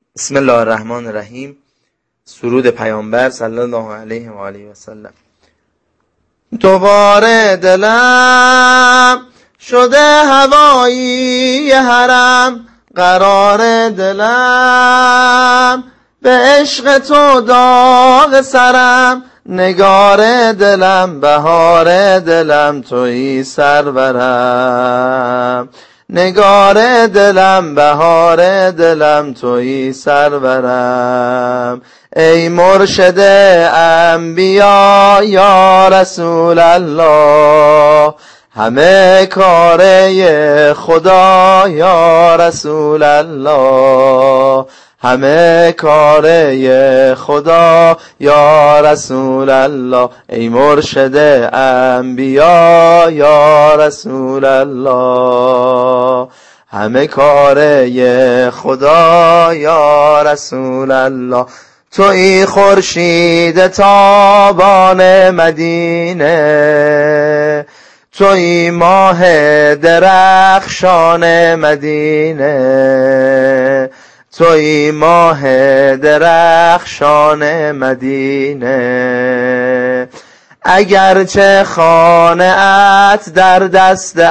بسم الله الرحمن الرحیم. سرود پیامبر صلی الله علیه و آله و سلم. دوباره دلم شده هوایی حرم، قرار دلم به عشق تو داغ سرم، نگار دلم بهار دلم تویی سرورم، نگار دلم بهار دلم تویی سرورم. ای مرشد انبیا یا رسول الله، همه کاره خدا یا رسول الله، همه کاره خدا یا رسول الله. ای مرشد انبیا یا رسول الله، همه کاره خدا یا رسول الله. تویی خورشید تابان مدینه، تویی ماه درخشان مدینه، تویی ماه درخشان مدینه. اگرچه خانه ات در دست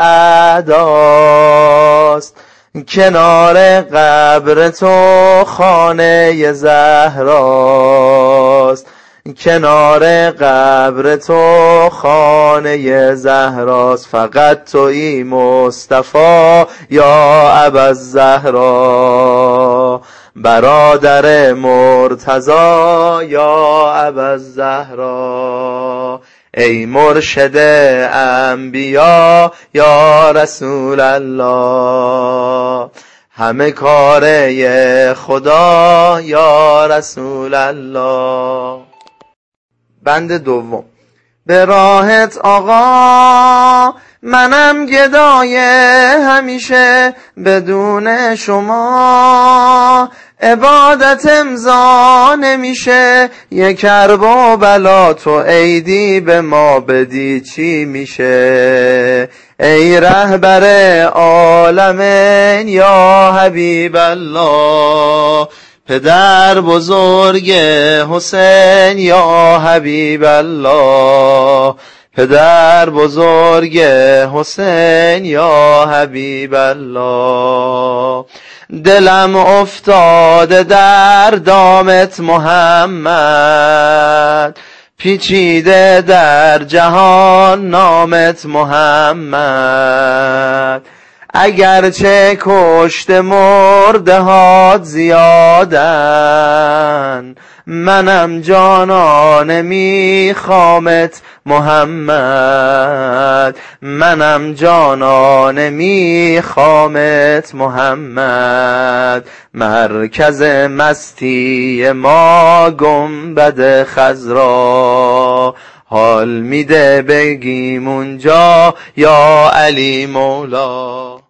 اعداست، کنار قبر تو خانه زهراست، کنار قبر تو خانه زهراست. فقط تویی مصطفی یا ابوالزهرا، برادر مرتضی یا ابوالزهرا. ای مرشد انبیا یا رسول الله، همه کاره خدا یا رسول الله. بند دوم. به راهت آقا منم گدای همیشه، بدون شما عبادت امضا نمیشه. یک کرب و بلا تو عیدی به ما بدی چی میشه؟ ای رهبر عالمین یا حبیب الله، پدر بزرگ حسین یا حبیب الله، پدر بزرگ حسین یا حبیب الله. دلم افتاده در دامت محمد، پیچیده در جهان نامت محمد. اگرچه کشت مرده هات زیادن، منم جانانه میخوامت محمد، منم جانانه میخوامت محمد. مرکز مستی ما گنبد خضرا، حال میده بگیم اونجا یا علی مولا.